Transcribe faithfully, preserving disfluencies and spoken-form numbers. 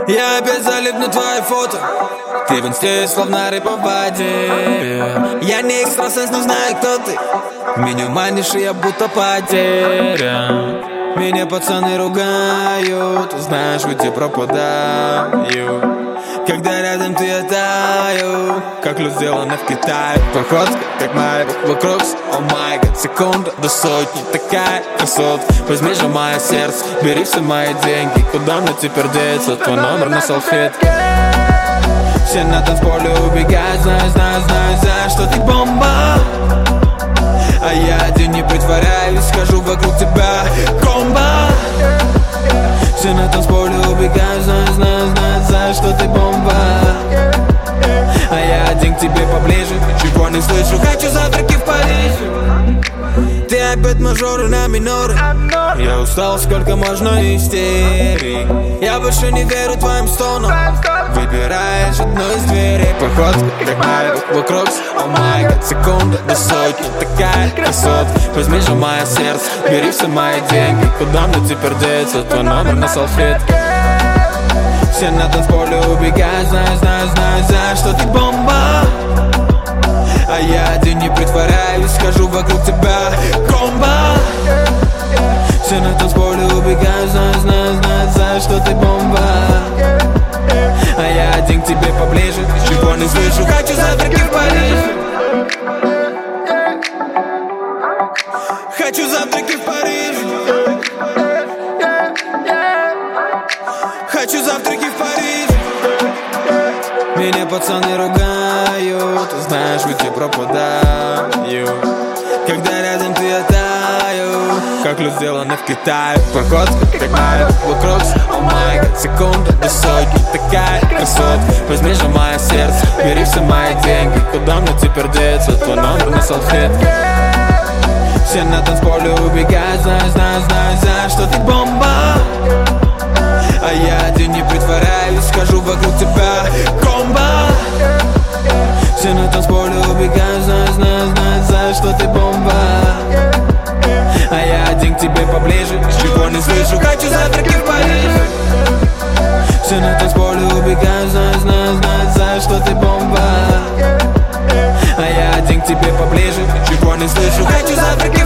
Я опять залипну твои фото. Ты в инсте словно рыба в воде. Я не экстрасенс, но знаю, кто ты. Меня манишь, и я будто потерян. Меня пацаны ругают, знаешь, где пропадаю. Когда рядом ты, я таю, как лед сделано в Китае. Походка, как моя вокруг, о май гад. Секунда до сотни, такая красота. Возьми же мое сердце, бери все мои деньги. Куда мне теперь деться, твой номер на салфетке. Все на танцполе убегают, знаю, знаю, знаю, знаю, что ты бомба. А я один не притворяюсь, хожу вокруг тебя комбо. Все на танцполе убегают, знаю, знаю, знаю, знаю, что ты бомба. А я один к тебе поближе, чего не слышу, хочу завтраки в Париже. Ты опять мажоры на миноры. Я устал, сколько можно истерик. Я больше не верю твоим стонам. Выбираешь одну из дверей. Походка, как моя вокруг, о май гад. Секунда до сотни, такая красота. Возьми же мое сердце, бери все мои деньги. Куда мне теперь деться, твой номер на салфетке. Все на танцполе убегают, знаю, знаю, знаю, знаю, что ты бомба. А я один не притворяюсь, хожу вокруг тебя комбо. Все на танцполе убегают, знаю, знаю, знаю, знаю, что ты бомба. А я один к тебе поближе, чего не слышу, хочу завтраки в Париже. Хочу завтраки в Париже. Хочу завтраки в Париже. Меня пацаны ругают, знаешь, где пропадаю. Когда рядом ты, я таю, как лед сделано в Китае. Походка, как моя вокруг, о май гад. Секунда до сотни, такая красота. Возьми же мое сердце, бери все мои деньги. Куда мне теперь деться, твой номер на салфетке. Все на танцполе убегают, знаю, знаю, знаю, знаю, что ты бомба. А я один не притворяюсь, хожу вокруг тебя комбо. Все на танцполе убегают, знаю, знаю, знаю, знаю, что ты бомба. А я один к тебе поближе, чего не слышу, хочу завтраки в Париже. Все на танцполе убегают, знаю, знаю, знаю, знаю, что ты бомба. А я один к тебе поближе, чего не слышу, хочу завтраки в Париже.